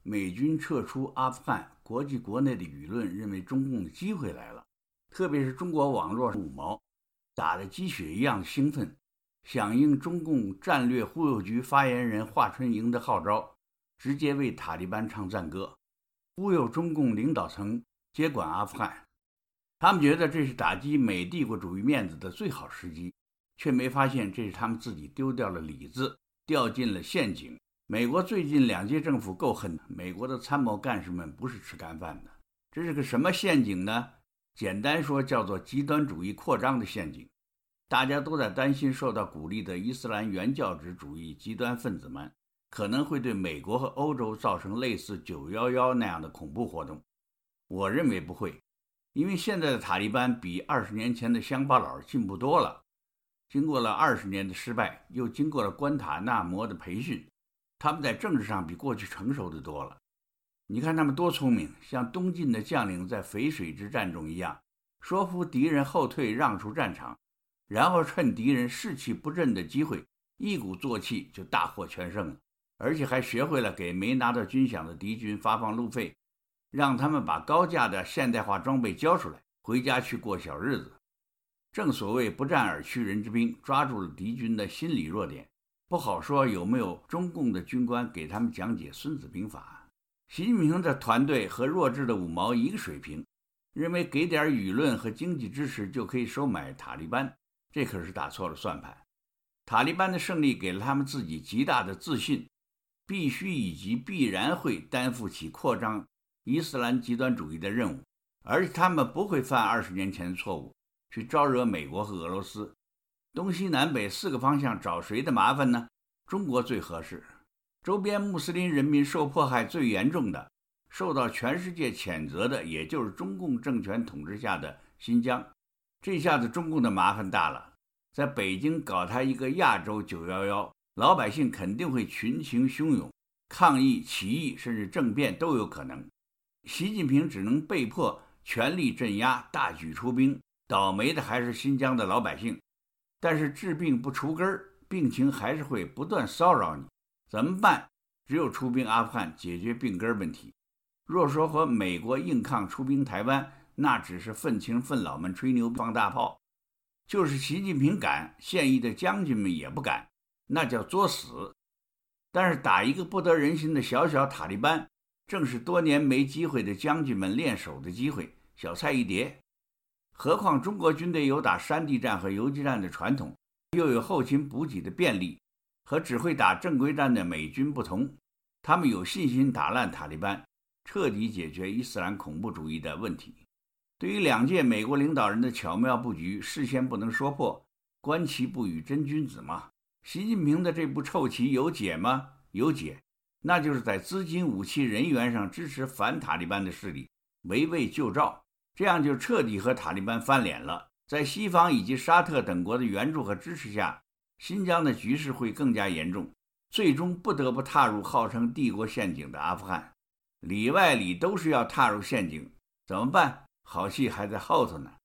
美军撤出阿富汗，国际国内的舆论认为中共的机会来了，特别是中国网络五毛打得鸡血一样兴奋，响应中共战略忽悠局发言人华春莹的号召，直接为塔利班唱赞歌，忽悠中共领导层接管阿富汗。他们觉得这是打击美帝国主义面子的最好时机，却没发现这是他们自己丢掉了里子，掉进了陷阱。美国最近两届政府够狠，美国的参谋干事们不是吃干饭的。这是个什么陷阱呢？简单说叫做极端主义扩张的陷阱。大家都在担心受到鼓励的伊斯兰原教旨主义极端分子们可能会对美国和欧洲造成类似911那样的恐怖活动。我认为不会，因为现在的塔利班比20年前的乡巴佬进步多了。经过了20年的失败，又经过了关塔那摩的培训，他们在政治上比过去成熟的多了。你看他们多聪明，像东晋的将领在淝水之战中一样，说服敌人后退让出战场，然后趁敌人士气不振的机会，一鼓作气就大获全胜了。而且还学会了给没拿到军饷的敌军发放路费，让他们把高价的现代化装备交出来，回家去过小日子。正所谓不战而屈人之兵，抓住了敌军的心理弱点。不好说有没有中共的军官给他们讲解孙子兵法。习近平的团队和弱智的五毛一个水平，认为给点舆论和经济支持就可以收买塔利班，这可是打错了算盘。塔利班的胜利给了他们自己极大的自信，必须以及必然会担负起扩张伊斯兰极端主义的任务，而且他们不会犯20年前的错误，去招惹美国和俄罗斯。东西南北4个方向找谁的麻烦呢？中国最合适。周边穆斯林人民受迫害最严重的，受到全世界谴责的，也就是中共政权统治下的新疆。这下子中共的麻烦大了，在北京搞他一个亚洲911，老百姓肯定会群情汹涌，抗议、起义甚至政变都有可能。习近平只能被迫全力镇压，大举出兵，倒霉的还是新疆的老百姓。但是治病不除根，病情还是会不断骚扰你，怎么办？只有出兵阿富汗解决病根问题。若说和美国硬抗出兵台湾，那只是愤青愤老们吹牛放大炮。就是习近平敢，现役的将军们也不敢，那叫作死。但是打一个不得人心的小小塔利班，正是多年没机会的将军们练手的机会，小菜一碟。何况中国军队有打山地战和游击战的传统，又有后勤补给的便利，和只会打正规战的美军不同，他们有信心打烂塔利班，彻底解决伊斯兰恐怖主义的问题。对于2届美国领导人的巧妙布局，事先不能说破，观其不语真君子嘛。习近平的这步臭棋有解吗？有解，那就是在资金、武器、人员上支持反塔利班的势力，围魏救赵，这样就彻底和塔利班翻脸了。在西方以及沙特等国的援助和支持下，新疆的局势会更加严重，最终不得不踏入号称帝国陷阱的阿富汗。里外里都是要踏入陷阱，怎么办？好戏还在后头呢。